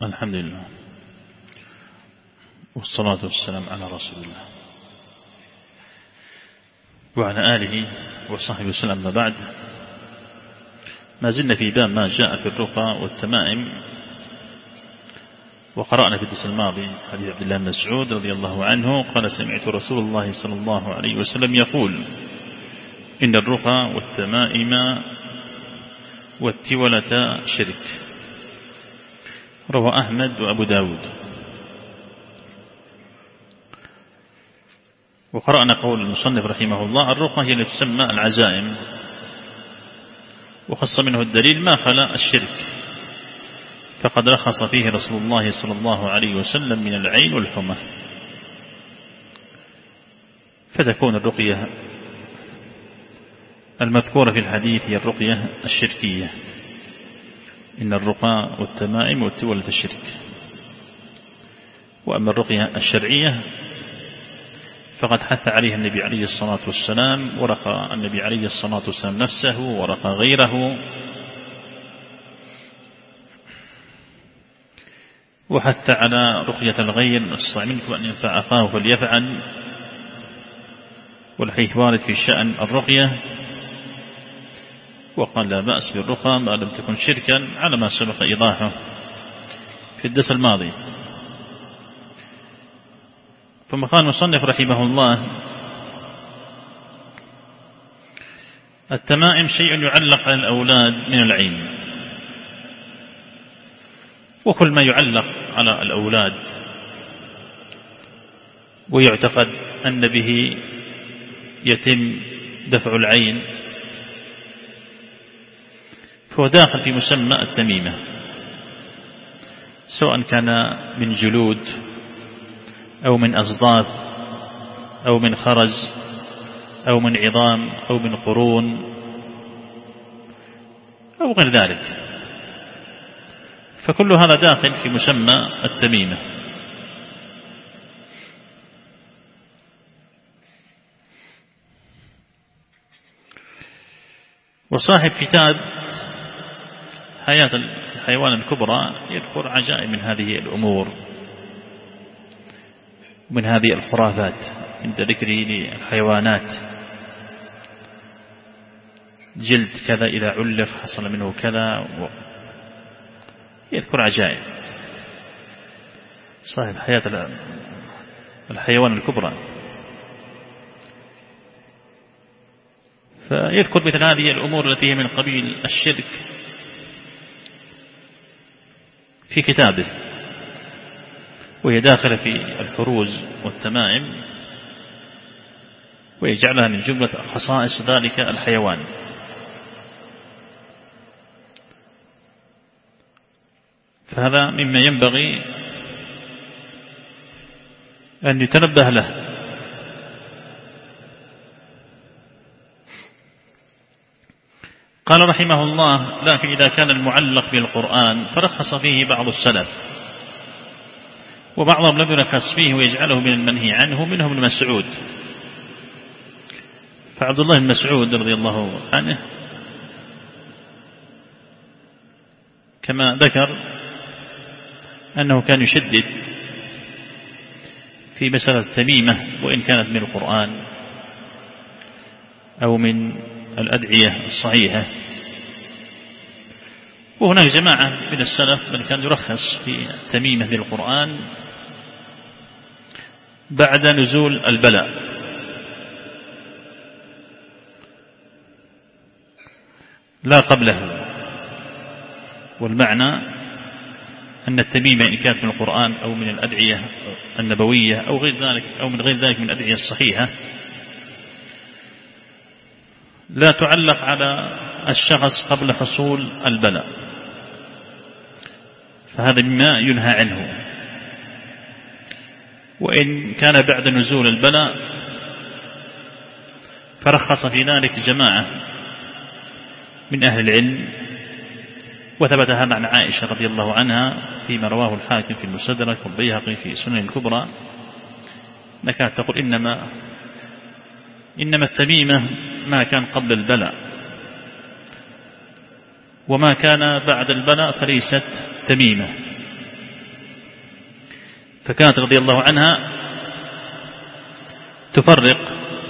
الحمد لله والصلاة والسلام على رسول الله وعلى آله وصحبه وسلم. ما بعد، ما زلنا في باب ما جاء في الرقى والتمائم، وقرأنا في الدرس الماضي حديث عبد الله بن مسعود رضي الله عنه قال: سمعت رسول الله صلى الله عليه وسلم يقول: إن الرقى والتمائم والتولة شرك. روى أحمد وأبو داود. وقرأنا قول المصنف رحمه الله: الرقى هي التي تسمى العزائم، وخص منه الدليل ما خلا الشرك، فقد رخص فيه رسول الله صلى الله عليه وسلم من العين والحمى. فتكون الرقية المذكورة في الحديث هي الرقية الشركية. إن الرقى والتمائم والتولة الشرك. وأما الرقية الشرعية فقد حث عليها النبي عليه الصلاة والسلام، ورقى النبي عليه الصلاة والسلام نفسه ورقى غيره، وحث على رقية الغير: من استطاع منكم أن ينفع أخاه فليفعل. والحديث وارد في شأن الرقية، وقال: لا بأس بالرقى ما لم تكن شركا، على ما سبق إيضاحه في الدرس الماضي. ثم قال المصنف رحمه الله: التمائم شيء يعلق على الأولاد من العين، وكل ما يعلق على الأولاد ويعتقد أن به يتم دفع العين فهو داخل في مسمى التميمة، سواء كان من جلود أو من أصداف أو من خرز أو من عظام أو من قرون أو غير ذلك، فكل هذا داخل في مسمى التميمة. وصاحب كتاب حياة الحيوان الكبرى يذكر عجائب من هذه الأمور، من هذه الخرافات، عند ذكره للحيوانات: جلد كذا إذا علق حصل منه كذا، يذكر عجائب. صاحب حياة الحيوان الكبرى فيذكر مثل هذه الأمور التي هي من قبيل الشرك في كتابه، وهي داخلة في الحروز والتمائم، ويجعلها من جملة خصائص ذلك الحيوان. فهذا مما ينبغي أن يتنبه له. قال رحمه الله: لكن إذا كان المعلق بالقرآن فرخص فيه بعض السلف، وبعضهم لم يرخص فيه ويجعله من المنهي عنه، منهم ابن مسعود. فعبد الله بن مسعود رضي الله عنه كما ذكر أنه كان يشدد في مسألة التميمة، وإن كانت من القرآن أو من الأدعية الصحيحة. وهناك جماعة من السلف من كان يرخص في التميمة بالقرآن بعد نزول البلاء، لا قبله. والمعنى أن التميمة إن كانت من القرآن أو من الأدعية النبوية أو غير ذلك أو من غير ذلك من الأدعية الصحيحة لا تعلق على الشخص قبل حصول البلاء، فهذا مما ينهى عنه. وإن كان بعد نزول البلاء فرخص في ذلك جماعة من أهل العلم، وثبت هذا عن عائشة رضي الله عنها فيما رواه الحاكم في المستدرك والبيهقي في سنن الكبرى، كانت تقول: إنما التميمة ما كان قبل البلاء، وما كان بعد البلاء فليست تميمة. فكانت رضي الله عنها تفرق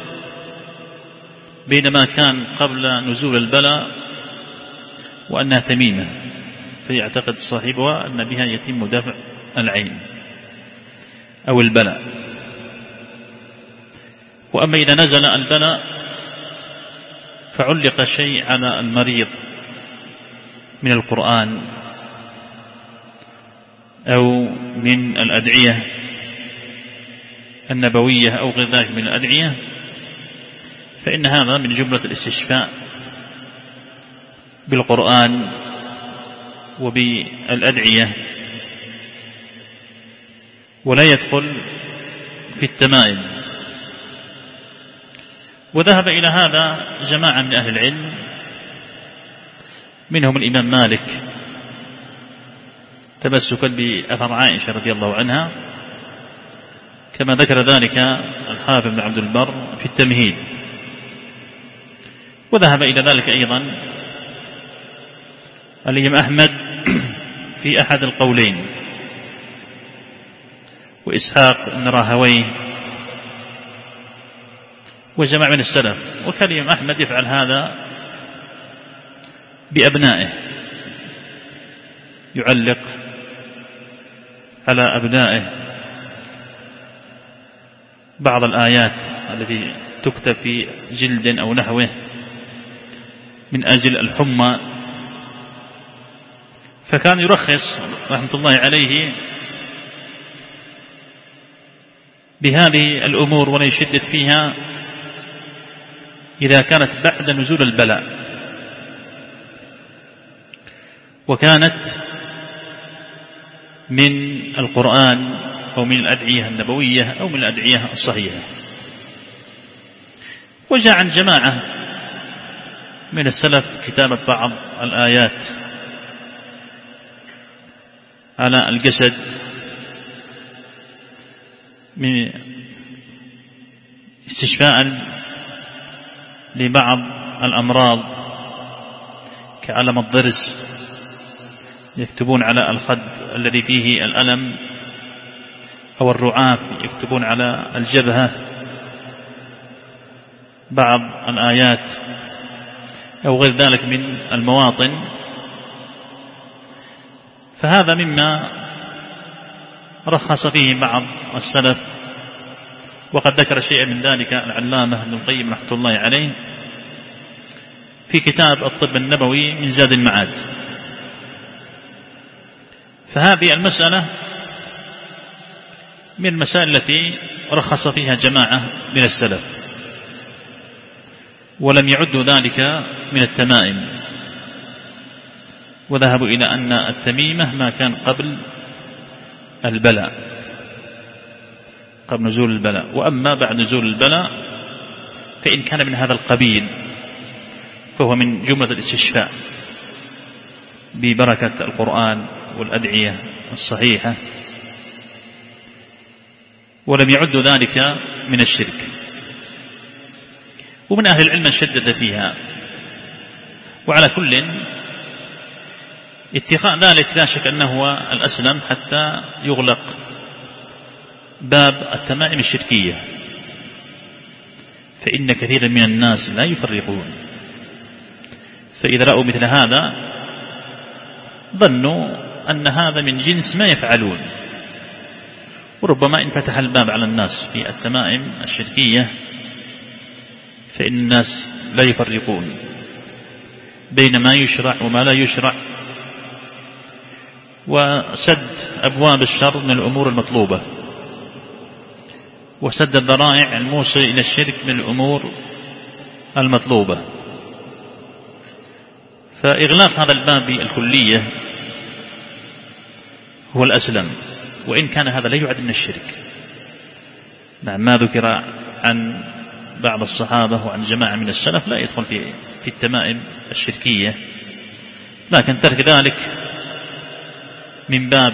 بين ما كان قبل نزول البلاء وأنها تميمة، فيعتقد صاحبها أن بها يتم دفع العين أو البلاء. وأما إذا نزل البلاء فعلق شيء على المريض من القرآن أو من الأدعية النبوية أو غير ذلك من الأدعية، فإن هذا من جملة الاستشفاء بالقرآن وبالأدعية، ولا يدخل في التمائم. وذهب إلى هذا جماعة من أهل العلم، منهم الإمام مالك تمسكا بأثر عائشة رضي الله عنها، كما ذكر ذلك الحافظ بن عبد البر في التمهيد. وذهب إلى ذلك أيضا الإمام أحمد في أحد القولين، وإسحاق بن راهويه وجماعة من السلف. وكان الإمام أحمد يفعل هذا بأبنائه، يعلق على أبنائه بعض الآيات التي تكتب في جلد أو نحوه من أجل الحمى. فكان يرخص رحمة الله عليه بهذه الأمور ولا يشدد فيها إذا كانت بعد نزول البلاء، وكانت من القرآن أو من الأدعية النبوية أو من الأدعية الصحيحة. وجاء عن جماعة من السلف كتابة بعض الآيات على الجسد من استشفاء لبعض الأمراض كألم الضرس، يكتبون على الخد الذي فيه الألم، أو الرعاف يكتبون على الجبهة بعض الآيات أو غير ذلك من المواطن. فهذا مما رخص فيه بعض السلف، وقد ذكر شيئا من ذلك العلامة ابن القيم رحمة الله عليه في كتاب الطب النبوي من زاد المعاد. فهذه المسألة من المسائل التي رخص فيها جماعة من السلف، ولم يعدوا ذلك من التمائم، وذهبوا إلى أن التميمة ما كان قبل البلاء، قبل نزول البلاء. وأما بعد نزول البلاء فإن كان من هذا القبيل فهو من جملة الاستشفاء ببركة القرآن والأدعية الصحيحة، ولم يعد ذلك من الشرك. ومن أهل العلم شدد فيها. وعلى كل اتقاء ذلك لا شك أنه هو الأسلم حتى يغلق باب التمائم الشركية، فإن كثيرا من الناس لا يفرقون، فإذا رأوا مثل هذا ظنوا أن هذا من جنس ما يفعلون، وربما إن فتح الباب على الناس في التمائم الشركية فإن الناس لا يفرقون بين ما يشرع وما لا يشرع، وسد أبواب الشر من الأمور المطلوبة، وسد الذرائع الموصل إلى الشرك من الأمور المطلوبة. فإغلاق هذا الباب الكلية هو الأسلم، وإن كان هذا لا يعد من الشرك. نعم، ما ذكر عن بعض الصحابة وعن جماعة من السلف لا يدخل في التمائم الشركية، لكن ترك ذلك من باب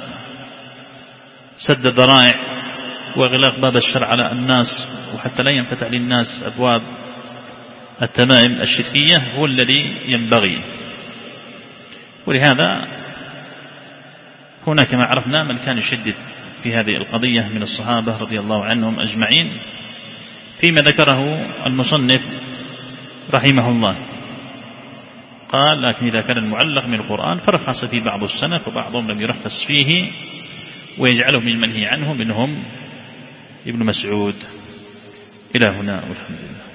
سد الذرائع وإغلاق باب الشر على الناس، وحتى لا ينفتح للناس أبواب التمائم الشركية هو الذي ينبغي. ولهذا هناك ما عرفنا من كان يشدد في هذه القضية من الصحابة رضي الله عنهم أجمعين فيما ذكره المصنف رحمه الله. قال لكن إذا كان المعلق من القرآن فرخص في بعض السلف وبعضهم لم يرخص فيه ويجعله من المنهي عنه منهم ابن مسعود. إلى هنا والحمد لله.